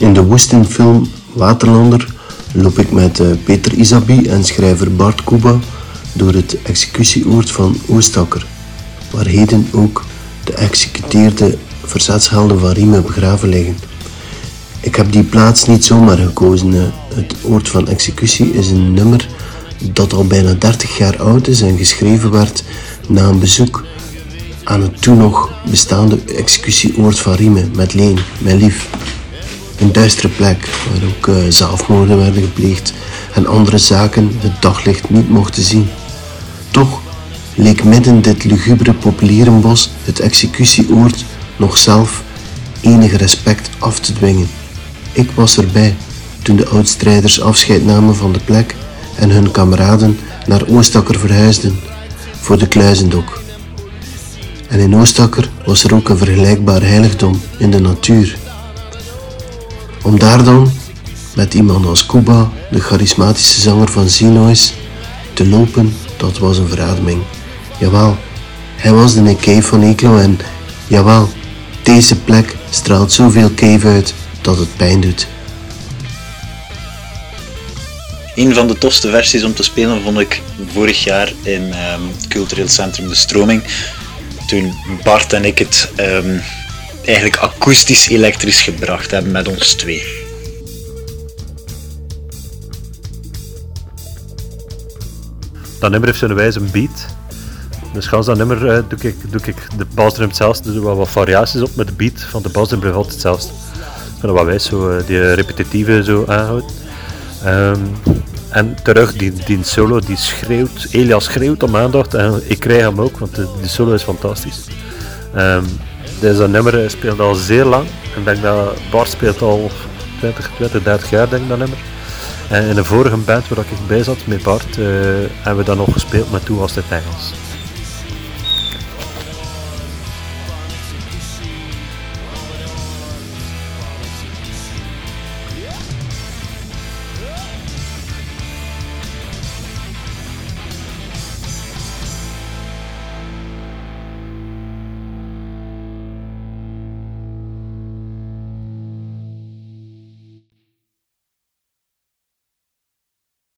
In de woestenfilm Waterlander loop ik met Peter Isabi en schrijver Bart Kuba door het executieoord van Oostakker, waar heden ook de geëxecuteerde verzetshelden van Riemen begraven liggen. Ik heb die plaats niet zomaar gekozen. Het oord van executie is een nummer dat al bijna 30 jaar oud is en geschreven werd na een bezoek aan het toen nog bestaande executieoord van Riemen met Leen, mijn lief. Een duistere plek waar ook zelfmoorden werden gepleegd en andere zaken het daglicht niet mochten zien. Toch leek midden dit lugubere populierenbos het executieoord nog zelf enige respect af te dwingen. Ik was erbij toen de oudstrijders afscheid namen van de plek en hun kameraden naar Oostakker verhuisden voor de Kluizendok. En in Oostakker was er ook een vergelijkbaar heiligdom in de natuur. Om daar dan, met iemand als Kuba, de charismatische zanger van Zinois, te lopen, dat was een verademing. Jawel, hij was de Nick Cave van Eeklo en jawel, deze plek straalt zoveel Cave uit dat het pijn doet. Een van de tofste versies om te spelen vond ik vorig jaar in Cultureel Centrum De Stroming. Toen Bart en ik het eigenlijk akoestisch-elektrisch gebracht hebben met ons twee. Dat nummer heeft zijn wijze een beat. Dus gans dat nummer doe ik de basdrum hetzelfde, doe wat variaties op met de beat van de basdrum blijft altijd hetzelfde. En wat wij zo die repetitieve zo aanhoudt. En terug die solo die schreeuwt, Elias schreeuwt om aandacht en ik krijg hem ook, want die solo is fantastisch. Deze nummer speelt al zeer lang en ik denk dat Bart speelt al 30 jaar denk ik dat nummer. En in de vorige band waar ik bij zat met Bart hebben we dat nog gespeeld, maar toen was het Engels.